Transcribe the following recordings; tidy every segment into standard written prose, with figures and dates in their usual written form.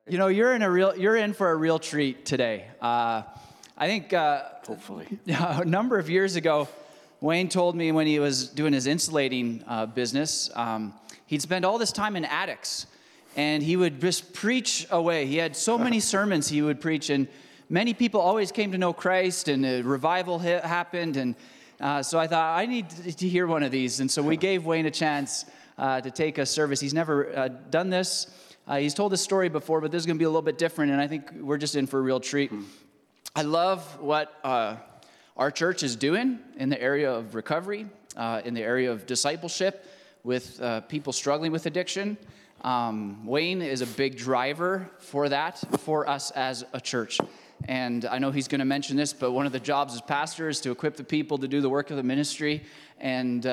You know, you're in for a real treat today. I think Hopefully. a number of years ago, Wayne told me when he was doing his insulating business, he'd spend all this time in attics, and he would just preach away. He had so many sermons he would preach, and many people always came to know Christ, and a revival happened, and so I thought, I need to hear one of these, and so we gave Wayne a chance to take a service. He's never done this. He's told this story before, but this is going to be a little bit different, and I think we're just in for a real treat. I love what our church is doing in the area of recovery, in the area of discipleship with people struggling with addiction. Wayne is a big driver for that, for us as a church. And I know he's going to mention this, but one of the jobs as pastor is to equip the people to do the work of the ministry, and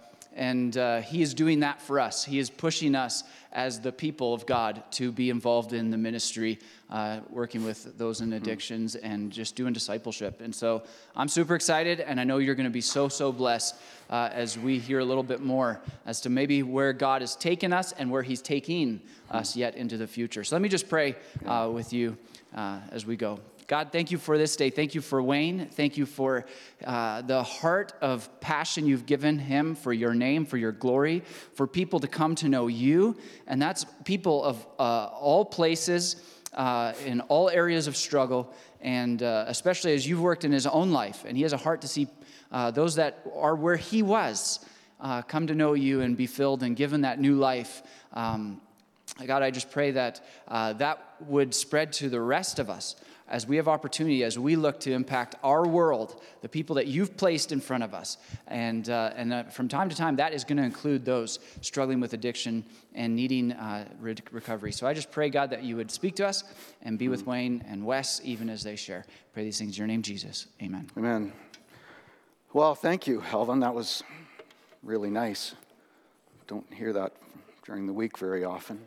he is doing that for us. He is pushing us as the people of God to be involved in the ministry, working with those in addictions and just doing discipleship. And so I'm super excited, and I know you're going to be so blessed as we hear a little bit more as to maybe where God has taken us and where he's taking us yet into the future. So let me just pray with you as we go. God, thank you for this day. Thank you for Wayne. Thank you for the heart of passion you've given him for your name, for your glory, for people to come to know you. And that's people of all places, in all areas of struggle, and especially as you've worked in his own life. And he has a heart to see those that are where he was come to know you and be filled and given that new life. God, I just pray that that would spread to the rest of us as we have opportunity, as we look to impact our world, the people that you've placed in front of us. And from time to time, that is going to include those struggling with addiction and needing recovery. So I just pray, God, that you would speak to us and be with Wayne and Wes even as they share. Pray these things in your name, Jesus. Amen. Amen. Well, thank you, Alvin. That was really nice. Don't hear that during the week very often.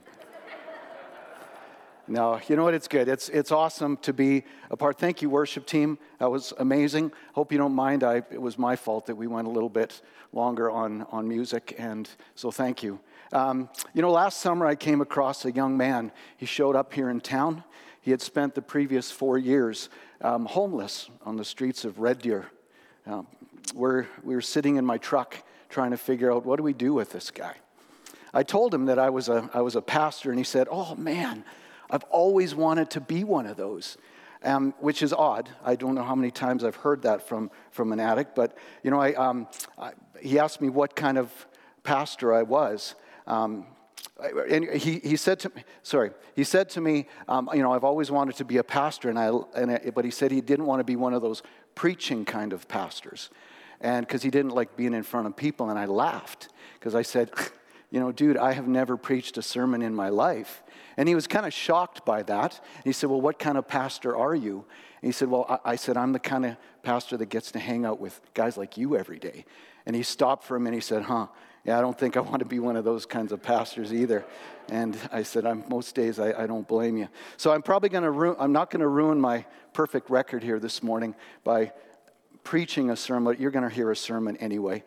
No, you know what? It's good. It's awesome to be a part. Thank you, worship team. That was amazing. Hope you don't mind. It was my fault that we went a little bit longer on music, and so thank you. Last summer I came across a young man. He showed up here in town. He had spent the previous 4 years homeless on the streets of Red Deer. We were sitting in my truck trying to figure out what do we do with this guy. I told him that I was a pastor, and he said, "Oh man, I've always wanted to be one of those," which is odd. I don't know how many times I've heard that from an addict, but he asked me what kind of pastor I was, and he said to me, I've always wanted to be a pastor, but he said he didn't want to be one of those preaching kind of pastors, and because he didn't like being in front of people, and I laughed because I said, dude, I have never preached a sermon in my life. And he was kind of shocked by that. And he said, well, what kind of pastor are you? And he said, well, I said, I'm the kind of pastor that gets to hang out with guys like you every day. And he stopped for a minute. He said, yeah, I don't think I want to be one of those kinds of pastors either. And I said, most days I don't blame you. So I'm probably I'm not going to ruin my perfect record here this morning by preaching a sermon. You're going to hear a sermon anyway.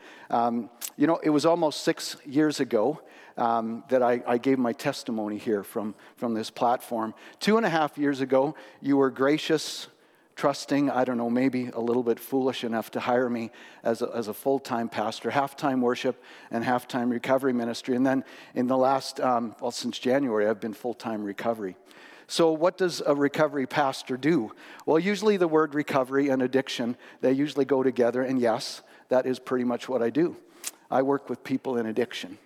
It was almost 6 years ago that I gave my testimony here from this platform. 2.5 years ago, you were gracious, trusting, I don't know, maybe a little bit foolish enough to hire me as a full-time pastor, half-time worship and half-time recovery ministry. And then in the last, since January, I've been full-time recovery. So what does a recovery pastor do? Well, usually the word recovery and addiction, they usually go together. And yes, that is pretty much what I do. I work with people in addiction.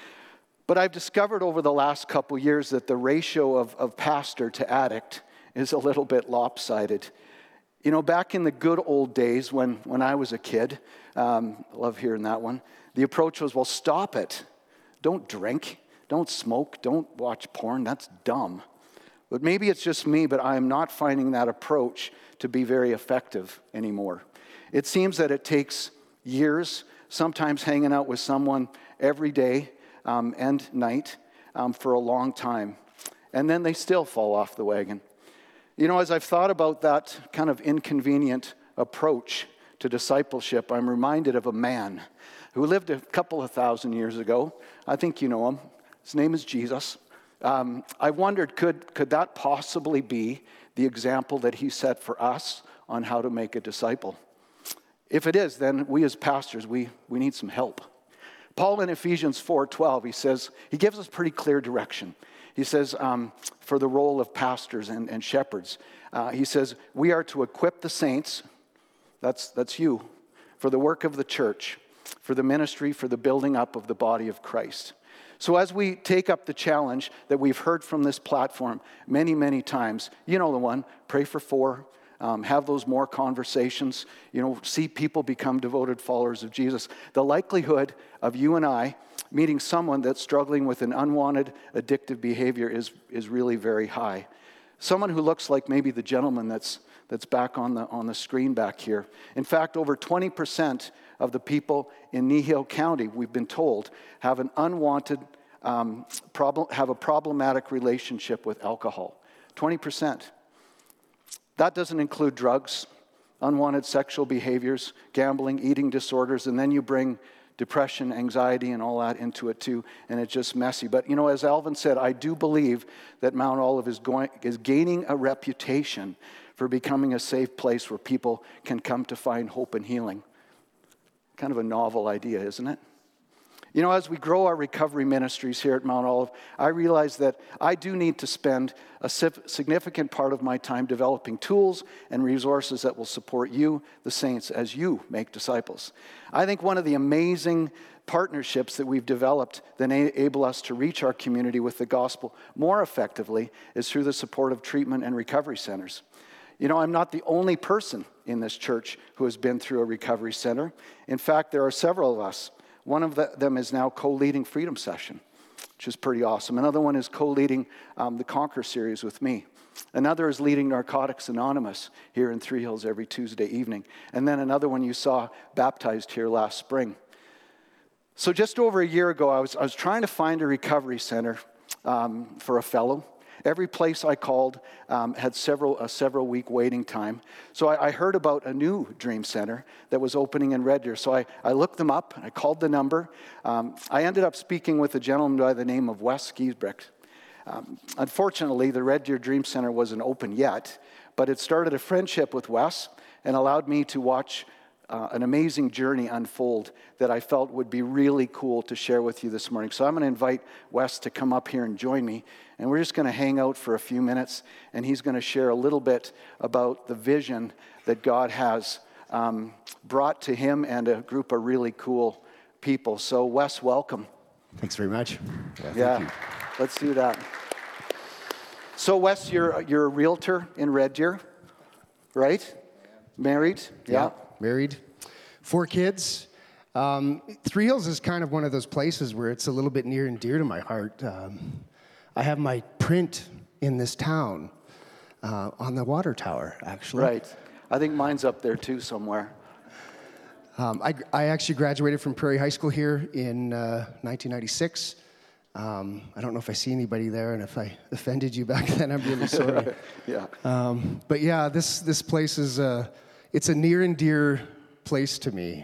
But I've discovered over the last couple years that the ratio of pastor to addict is a little bit lopsided. Back in the good old days when I was a kid, I love hearing that one, the approach was, well, stop it. Don't drink. Don't smoke. Don't watch porn. That's dumb. But maybe it's just me, but I am not finding that approach to be very effective anymore. It seems that it takes years, sometimes hanging out with someone every day and night for a long time. And then they still fall off the wagon. As I've thought about that kind of inconvenient approach to discipleship, I'm reminded of a man who lived a couple of thousand years ago. I think you know him. His name is Jesus. I wondered, could that possibly be the example that he set for us on how to make a disciple? If it is, then we as pastors, we need some help. Paul in Ephesians 4:12, he gives us pretty clear direction. He says, for the role of pastors and shepherds, he says, we are to equip the saints, that's you, for the work of the church, for the ministry, for the building up of the body of Christ. So as we take up the challenge that we've heard from this platform many, many times, you know the one, pray for 4, have those more conversations, see people become devoted followers of Jesus. The likelihood of you and I meeting someone that's struggling with an unwanted addictive behavior is really very high. Someone who looks like maybe the gentleman that's back on the screen back here. In fact, over 20% of the people in Nihil County, we've been told, have an unwanted have a problematic relationship with alcohol. 20%. That doesn't include drugs, unwanted sexual behaviors, gambling, eating disorders, and then you bring depression, anxiety, and all that into it too, and it's just messy. But as Alvin said, I do believe that Mount Olive is gaining a reputation for becoming a safe place where people can come to find hope and healing. Kind of a novel idea, isn't it? As we grow our recovery ministries here at Mount Olive, I realize that I do need to spend a significant part of my time developing tools and resources that will support you, the saints, as you make disciples. I think one of the amazing partnerships that we've developed that enable us to reach our community with the gospel more effectively is through the support of treatment and recovery centers. I'm not the only person in this church who has been through a recovery center. In fact, there are several of us. One of them is now co-leading Freedom Session, which is pretty awesome. Another one is co-leading the Conquer series with me. Another is leading Narcotics Anonymous here in Three Hills every Tuesday evening. And then another one you saw baptized here last spring. So just over a year ago, I was trying to find a recovery center for a fellow. Every place I called had a several-week waiting time. So I heard about a new Dream Center that was opening in Red Deer. So I looked them up, and I called the number. I ended up speaking with a gentleman by the name of Wes Giesbrecht. Unfortunately, the Red Deer Dream Center wasn't open yet, but it started a friendship with Wes and allowed me to watch an amazing journey unfold that I felt would be really cool to share with you this morning. So I'm going to invite Wes to come up here and join me, and we're just going to hang out for a few minutes, and he's going to share a little bit about the vision that God has brought to him and a group of really cool people. So Wes, welcome. Thanks very much. Yeah, thank you. Let's do that. So Wes, you're a realtor in Red Deer, right? Married? Yeah. Married, 4 kids. Three Hills is kind of one of those places where it's a little bit near and dear to my heart. I have my print in this town on the water tower, actually. Right. I think mine's up there too somewhere. I actually graduated from Prairie High School here in 1996. I don't know if I see anybody there, and if I offended you back then, I'm really sorry. Yeah. But yeah, this place is it's a near and dear place to me.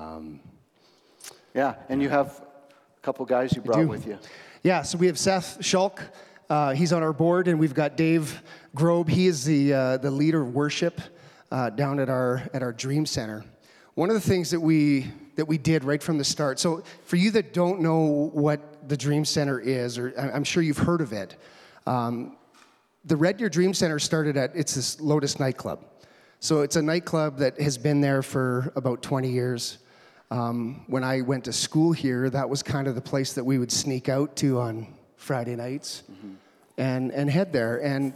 Yeah, and you have a couple guys you brought with you. Yeah, so we have Seth Schulk. He's on our board, and we've got Dave Grobe. He is the leader of worship down at our Dream Center. One of the things that we did right from the start. So for you that don't know what the Dream Center is, or I'm sure you've heard of it, the Red Deer Dream Center started it's this Lotus nightclub. So it's a nightclub that has been there for about 20 years. When I went to school here, that was kind of the place that we would sneak out to on Friday nights and head there. And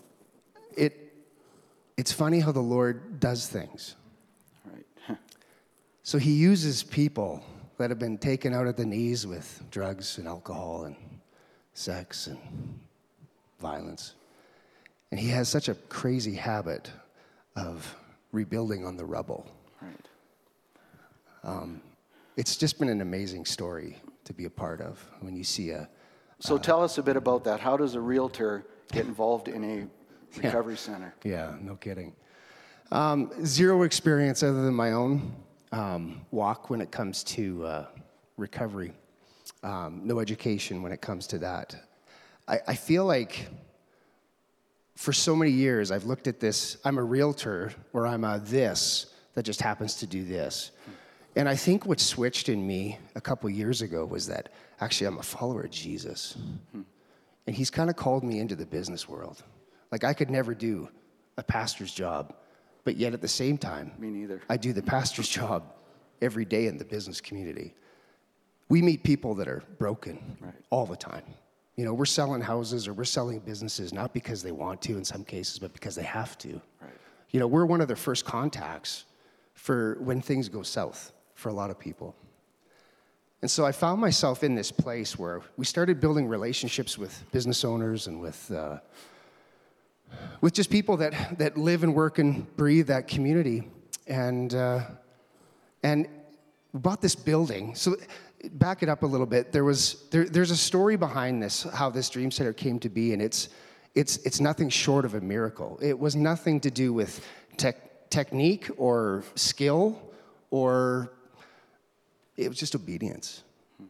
it's funny how the Lord does things. Right. So he uses people that have been taken out at the knees with drugs and alcohol and sex and violence. And he has such a crazy habit of rebuilding on the rubble. Right. It's just been an amazing story to be a part of when you see So tell us a bit about that. How does a realtor get involved in a recovery center? Yeah, no kidding. Zero experience other than my own walk when it comes to recovery. No education when it comes to that. I feel like for so many years I've looked at this, I'm a realtor or I'm a this that just happens to do this. And I think what switched in me a couple years ago was that actually I'm a follower of Jesus. And he's kind of called me into the business world. Like I could never do a pastor's job, but yet at the same time, Me neither. I do the pastor's job every day in the business community. We meet people that are broken all the time. You know, we're selling houses or we're selling businesses not because they want to in some cases, but because they have to. Right. You know, we're one of their first contacts for when things go south for a lot of people. And so I found myself in this place where we started building relationships with business owners and with just people that live and work and breathe that community. And we bought this building. So back it up a little bit. There's a story behind this, how this Dream Center came to be, and it's nothing short of a miracle. It was nothing to do with technique or skill, or it was just obedience.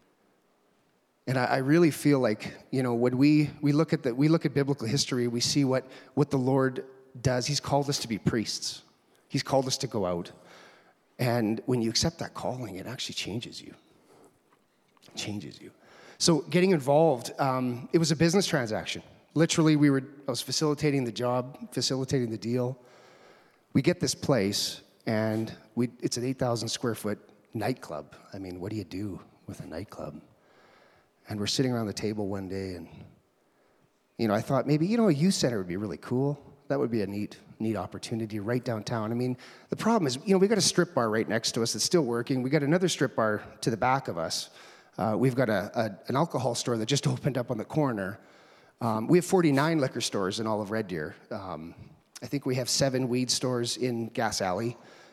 And I really feel like, you know, when we look at biblical history, we see what the Lord does. He's called us to be priests. He's called us to go out. And when you accept that calling, it actually changes you. It changes you. So getting involved, it was a business transaction. Literally, I was facilitating the job, facilitating the deal. We get this place, and it's an 8,000 square foot nightclub. I mean, what do you do with a nightclub? And we're sitting around the table one day, and, you know, I thought maybe, you know, a youth center would be really cool. That would be a neat opportunity right downtown. I mean, the problem is, you know, we got a strip bar right next to us that's still working. We got another strip bar to the back of us. We've got an alcohol store that just opened up on the corner. We have 49 liquor stores in all of Red Deer. I think we have 7 weed stores in Gas Alley.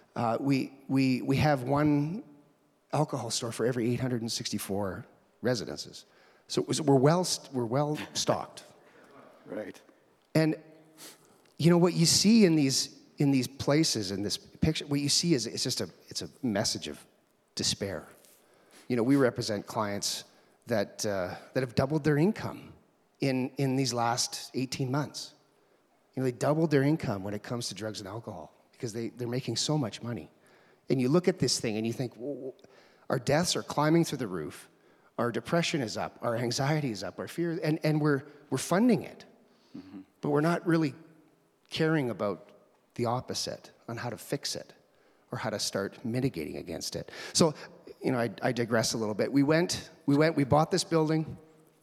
We have one alcohol store for every 864 residences. So we're well stocked. Right. And you know what you see in these places, in this picture, what you see is it's a message of despair. You know, we represent clients that have doubled their income in these last 18 months. You know, they doubled their income when it comes to drugs and alcohol because they're making so much money. And you look at this thing and you think, well, our deaths are climbing through the roof, our depression is up, our anxiety is up, our fear, and we're funding it. Mm-hmm. But we're not really caring about the opposite on how to fix it or how to start mitigating against it. So, you know, I digress a little bit. We bought this building.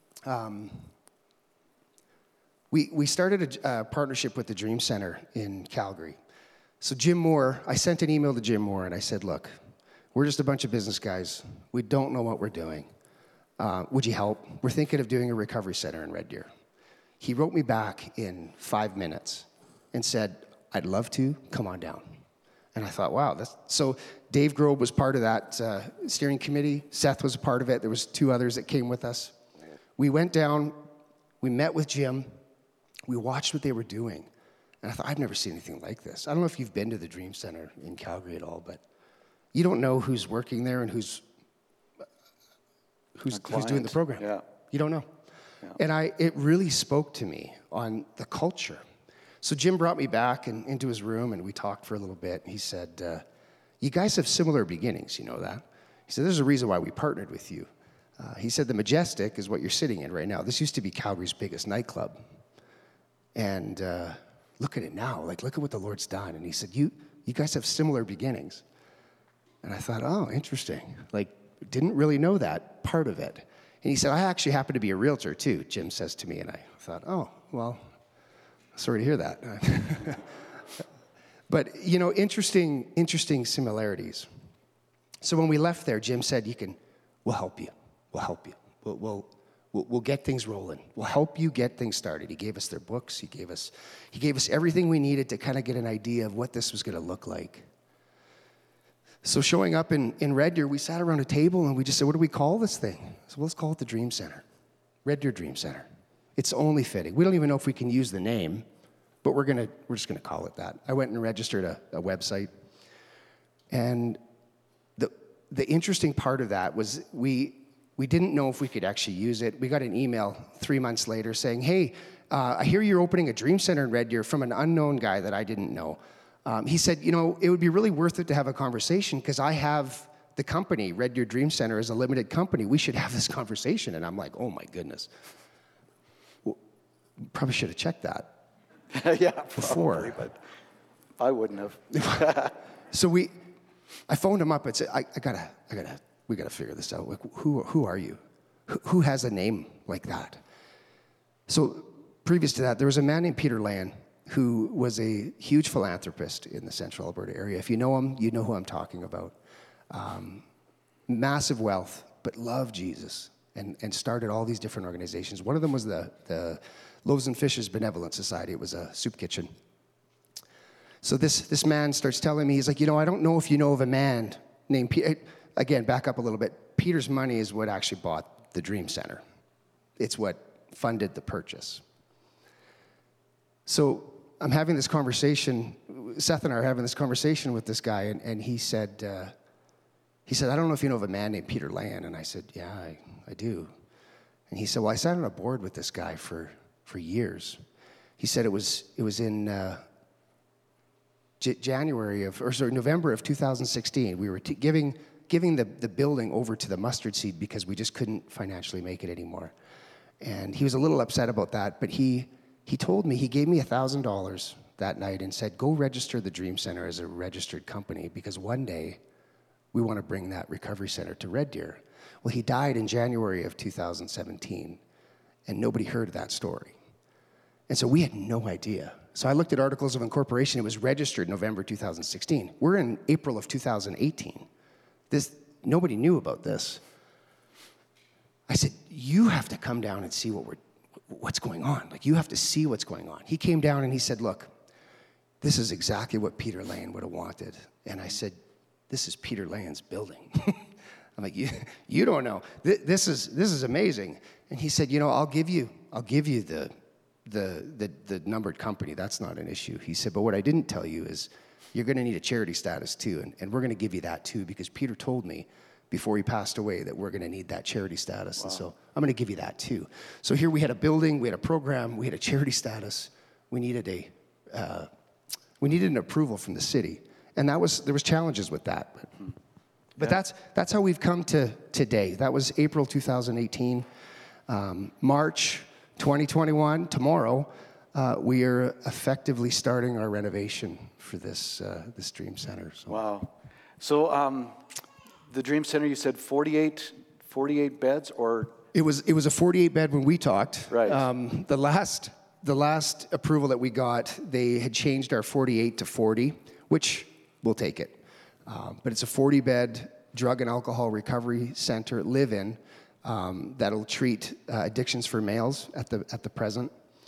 We started a partnership with the Dream Center in Calgary. So Jim Moore, I sent an email to Jim Moore and I said, look, we're just a bunch of business guys. We don't know what we're doing. Would you help? We're thinking of doing a recovery center in Red Deer. He wrote me back in 5 minutes and said, I'd love to, come on down. And I thought, wow. So Dave Grobe was part of that steering committee. Seth was a part of it. There was 2 others that came with us. We went down, we met with Jim, we watched what they were doing. And I thought, I've never seen anything like this. I don't know if you've been to the Dream Center in Calgary at all, but you don't know who's working there and who's doing the program. Yeah. You don't know. Yeah. And it really spoke to me on the culture. So Jim brought me back into his room, and we talked for a little bit. And he said, you guys have similar beginnings, you know that? He said, there's a reason why we partnered with you. He said, the Majestic is what you're sitting in right now. This used to be Calgary's biggest nightclub. And look at it now. Like, look at what the Lord's done. And he said, you guys have similar beginnings. And I thought, oh, interesting. Like, didn't really know that part of it. And he said, I actually happen to be a realtor too, Jim says to me. And I thought, oh, well, sorry to hear that. But, you know, interesting similarities. So when we left there, Jim said, we'll help you. We'll help you. We'll get things rolling. We'll help you get things started. He gave us their books. He gave us everything we needed to kind of get an idea of what this was going to look like. So showing up in Red Deer, we sat around a table and we just said, what do we call this thing? So let's call it the Dream Center. Red Deer Dream Center. It's only fitting. We don't even know if we can use the name, but we're just gonna call it that. I went and registered a website. And the interesting part of that was We didn't know if we could actually use it. We got an email 3 months later saying, hey, I hear you're opening a Dream Center in Red Deer, from an unknown guy that I didn't know. He said, it would be really worth it to have a conversation because I have the company, Red Deer Dream Center, is a limited company. We should have this conversation. And I'm like, oh my goodness. Well, probably should have checked that. Yeah, before. probably, but I wouldn't have. So I phoned him up and said, we gotta figure this out. Like, who are you? Who has a name like that? So previous to that, there was a man named Peter Land who was a huge philanthropist in the Central Alberta area. If you know him, you know who I'm talking about. Massive wealth, but loved Jesus and started all these different organizations. One of them was the Loaves and Fishes Benevolent Society. It was a soup kitchen. So this man starts telling me, he's like, I don't know if you know of a man named Peter. Again, back up a little bit. Peter's money is what actually bought the Dream Center. It's what funded the purchase. So I'm having this conversation, Seth and I are having this conversation with this guy, and he said, I don't know if you know of a man named Peter Land. And I said, yeah, I do. And he said, well, I sat on a board with this guy for years. He said it was in November of 2016. We were giving the building over to the Mustard Seed because we just couldn't financially make it anymore. And he was a little upset about that, but he told me, he gave me $1,000 that night and said, go register the Dream Center as a registered company because one day we want to bring that recovery center to Red Deer. Well, he died in January of 2017, and nobody heard that story. And so we had no idea. So I looked at Articles of Incorporation. It was registered November 2016. We're in April of 2018. Nobody knew about this. I said, you have to come down and see what's going on. Like, you have to see what's going on. He came down and he said, look, this is exactly what Peter Land would have wanted. And I said, this is Peter Land's building. I'm like, you don't know. This is amazing. And he said, I'll give you the numbered company. That's not an issue. He said, but what I didn't tell you is you're going to need a charity status too, and we're going to give you that too because Peter told me before he passed away that we're going to need that charity status. Wow. And so I'm going to give you that too. So here we had a building, we had a program, we had a charity status. We needed an approval from the city, and there was challenges with that. But that's how we've come to today. That was April 2018. March 2021, tomorrow, we are effectively starting our renovation for this Dream Center. So. Wow. So the Dream Center, you said 48 beds, or? It was a 48-bed when we talked. Right. The last approval that we got, they had changed our 48 to 40, which we'll take it. But it's a 40-bed drug and alcohol recovery center, live-in, that'll treat addictions for males at the present.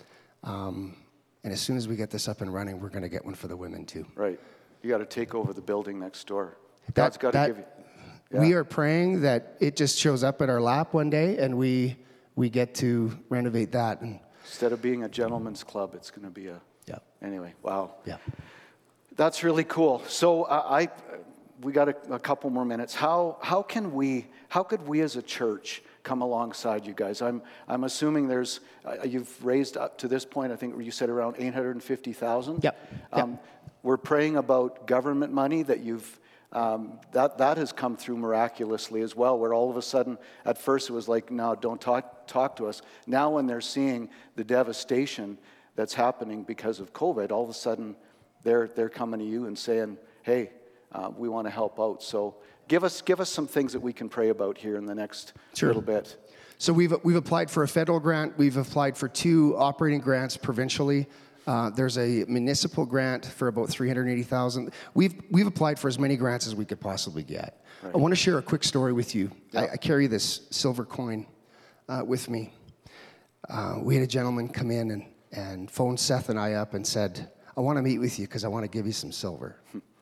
And as soon as we get this up and running, we're going to get one for the women too. Right. You got to take over the building next door. God's got to give you. Yeah. We are praying that it just shows up at our lap one day, and we get to renovate that. And instead of being a gentleman's club, it's going to be a. Yeah. Anyway, wow. Yeah. That's really cool. So we got a couple more minutes. How could we as a church come alongside you guys? I'm assuming there's you've raised up to this point, I think you said around 850,000. Yep. We're praying about government money that you've that has come through miraculously as well, where all of a sudden, at first it was like, no, don't talk to us. Now when they're seeing the devastation that's happening because of COVID, all of a sudden they're coming to you and saying, hey, we want to help out. So give us some things that we can pray about here in the next little bit. So we've applied for a federal grant. We've applied for 2 operating grants provincially. There's a municipal grant for about $380,000. We've applied for as many grants as we could possibly get. Right. I want to share a quick story with you. Yeah. I carry this silver coin with me. We had a gentleman come in and phoned Seth and I up and said, I want to meet with you because I want to give you some silver.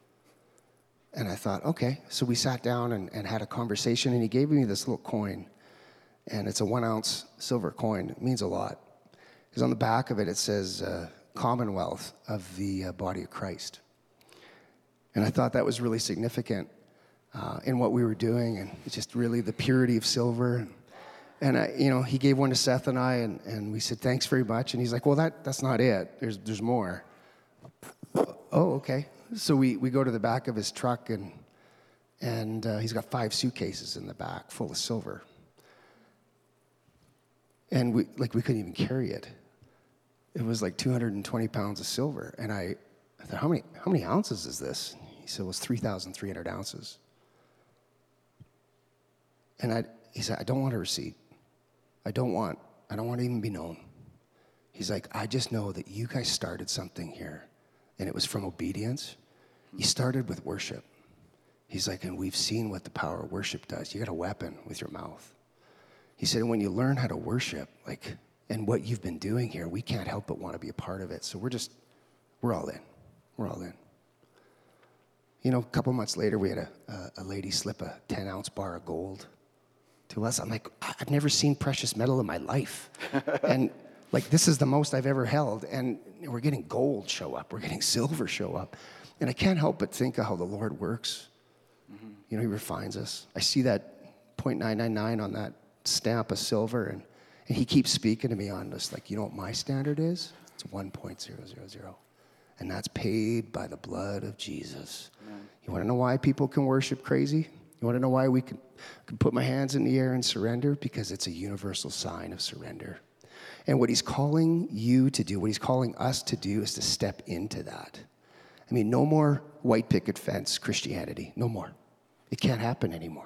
And I thought, okay. So we sat down and had a conversation, and he gave me this little coin. And it's a 1-ounce silver coin. It means a lot. Because on the back of it, it says, Commonwealth of the Body of Christ. And I thought that was really significant. in what we were doing, and it's just really the purity of silver. And he gave one to Seth and I, and we said, thanks very much. And he's like, well, that's not it. There's more. Oh, okay. So we go to the back of his truck, and he's got 5 suitcases in the back full of silver. And we couldn't even carry it. It was like 220 pounds of silver. And I thought, how many ounces is this? He said, well, it's 3,300 ounces. And he said, I don't want a receipt. I don't want to even be known. He's like, I just know that you guys started something here, and it was from obedience. You started with worship. He's like, and we've seen what the power of worship does. You got a weapon with your mouth. He said, and when you learn how to worship, and what you've been doing here, we can't help but want to be a part of it. So we're all in. We're all in. A couple months later, we had a lady slip a 10-ounce bar of gold to us. I'm like, I've never seen precious metal in my life. And this is the most I've ever held. And we're getting gold show up. We're getting silver show up. And I can't help but think of how the Lord works. Mm-hmm. He refines us. I see that 0.999 on that stamp of silver, and he keeps speaking to me on this, you know what my standard is? It's 1.000. And that's paid by the blood of Jesus. Amen. You want to know why people can worship crazy? You want to know why we can put my hands in the air and surrender? Because it's a universal sign of surrender. And what he's calling you to do, what he's calling us to do, is to step into that. No more white picket fence Christianity. No more. It can't happen anymore.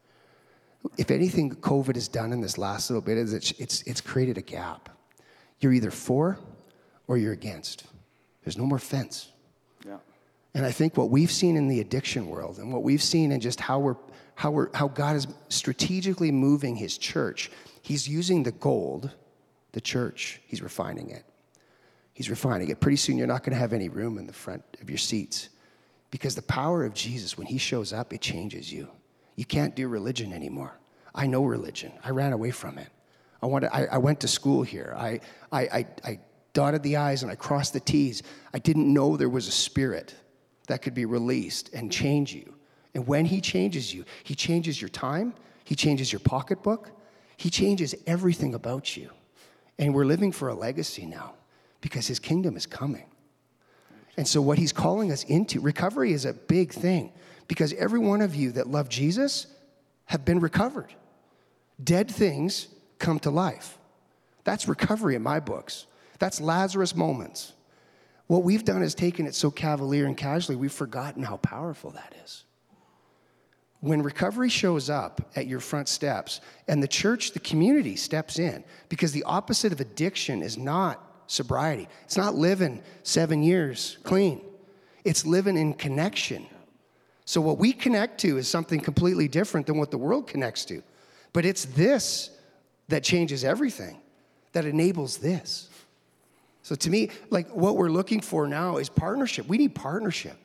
If anything COVID has done in this last little bit is it's created a gap. You're either for or you're against. There's no more fence. Yeah. And I think what we've seen in the addiction world, and what we've seen in just how God is strategically moving his church, he's using the gold, the church, he's refining it. He's refining it. Pretty soon you're not going to have any room in the front of your seats, because the power of Jesus, when he shows up, it changes you. You can't do religion anymore. I know religion. I ran away from it. I went to school here. I dotted the I's and I crossed the T's. I didn't know there was a spirit that could be released and change you. And when he changes you, he changes your time. He changes your pocketbook. He changes everything about you. And we're living for a legacy now because his kingdom is coming. And so what he's calling us into, recovery is a big thing, because every one of you that love Jesus have been recovered. Dead things come to life. That's recovery in my books. That's Lazarus moments. What we've done is taken it so cavalier and casually, we've forgotten how powerful that is. When recovery shows up at your front steps, and the church, the community steps in, because the opposite of addiction is not sobriety. It's not living 7 years clean. It's living in connection. So what we connect to is something completely different than what the world connects to. But it's this that changes everything, that enables this. So to me, what we're looking for now is partnership. We need partnership.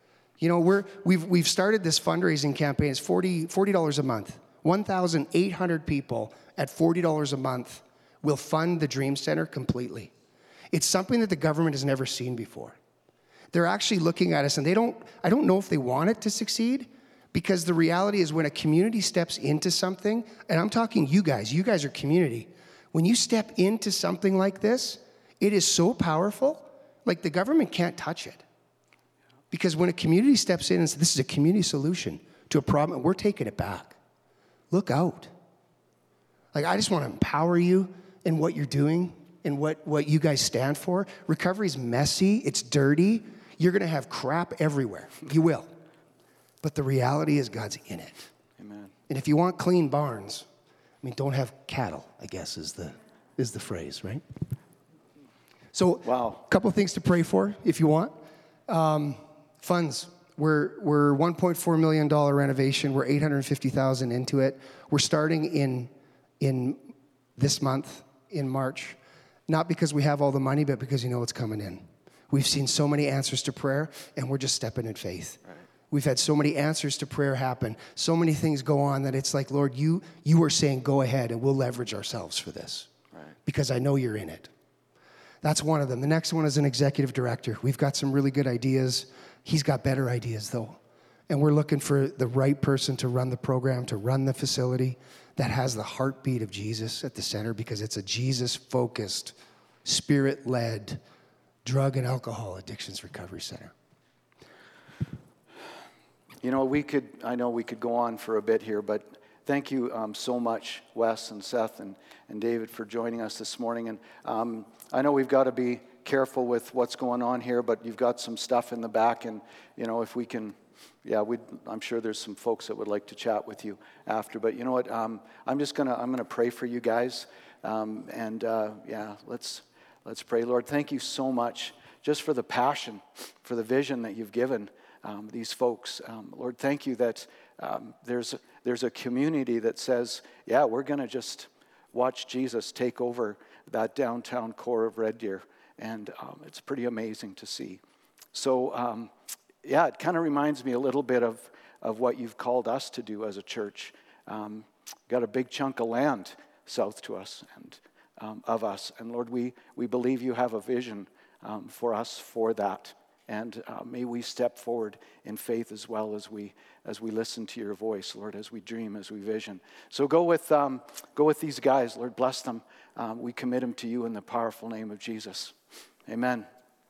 We've started this fundraising campaign. It's $40 a month. 1,800 people at $40 a month will fund the Dream Center completely. It's something that the government has never seen before. They're actually looking at us, and I don't know if they want it to succeed, because the reality is when a community steps into something, and I'm talking you guys are community. When you step into something like this, it is so powerful, the government can't touch it. Because when a community steps in and says, this is a community solution to a problem, we're taking it back. Look out. I just want to empower you in what you're doing and what you guys stand for. Recovery's messy, it's dirty. You're going to have crap everywhere. You will. But the reality is God's in it. Amen. And if you want clean barns, don't have cattle, I guess is the phrase, right? So, wow. A couple of things to pray for if you want. Funds. We're $1.4 million renovation. We're $850,000 into it. We're starting in this month, in March, not because we have all the money, but because it's coming in. We've seen so many answers to prayer, and we're just stepping in faith. Right. We've had so many answers to prayer happen, so many things go on that it's like, Lord, you are saying go ahead, and we'll leverage ourselves for this, right, because I know you're in it. That's one of them. The next one is an executive director. We've got some really good ideas. He's got better ideas, though. and we're looking for the right person to run the program, to run the facility that has the heartbeat of Jesus at the center, because it's a Jesus-focused, Spirit-led drug and alcohol addictions recovery center. You know, I know we could go on for a bit here, but thank you so much, Wes and Seth and David, for joining us this morning. And I know we've got to be careful with what's going on here, but you've got some stuff in the back, and, you know, if we can, I'm sure there's some folks that would like to chat with you after. But you know what, I'm gonna pray for you guys, let's pray. Lord, thank you so much just for the passion, for the vision that you've given these folks. Lord, thank you that there's a community that says, we're going to just watch Jesus take over that downtown core of Red Deer. And it's pretty amazing to see. So, it kind of reminds me a little bit of what you've called us to do as a church. Got a big chunk of land south to us and of us. And Lord, we believe you have a vision for us for that. And may we step forward in faith as well as we listen to your voice, Lord, as we dream, as we vision. So go with these guys, Lord, bless them. We commit them to you in the powerful name of Jesus. Amen.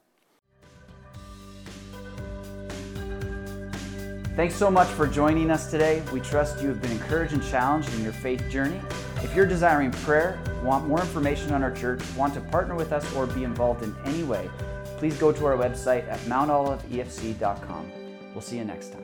Thanks so much for joining us today. We trust you have been encouraged and challenged in your faith journey. If you're desiring prayer, want more information on our church, want to partner with us, or be involved in any way, please go to our website at mountoliveefc.com. We'll see you next time.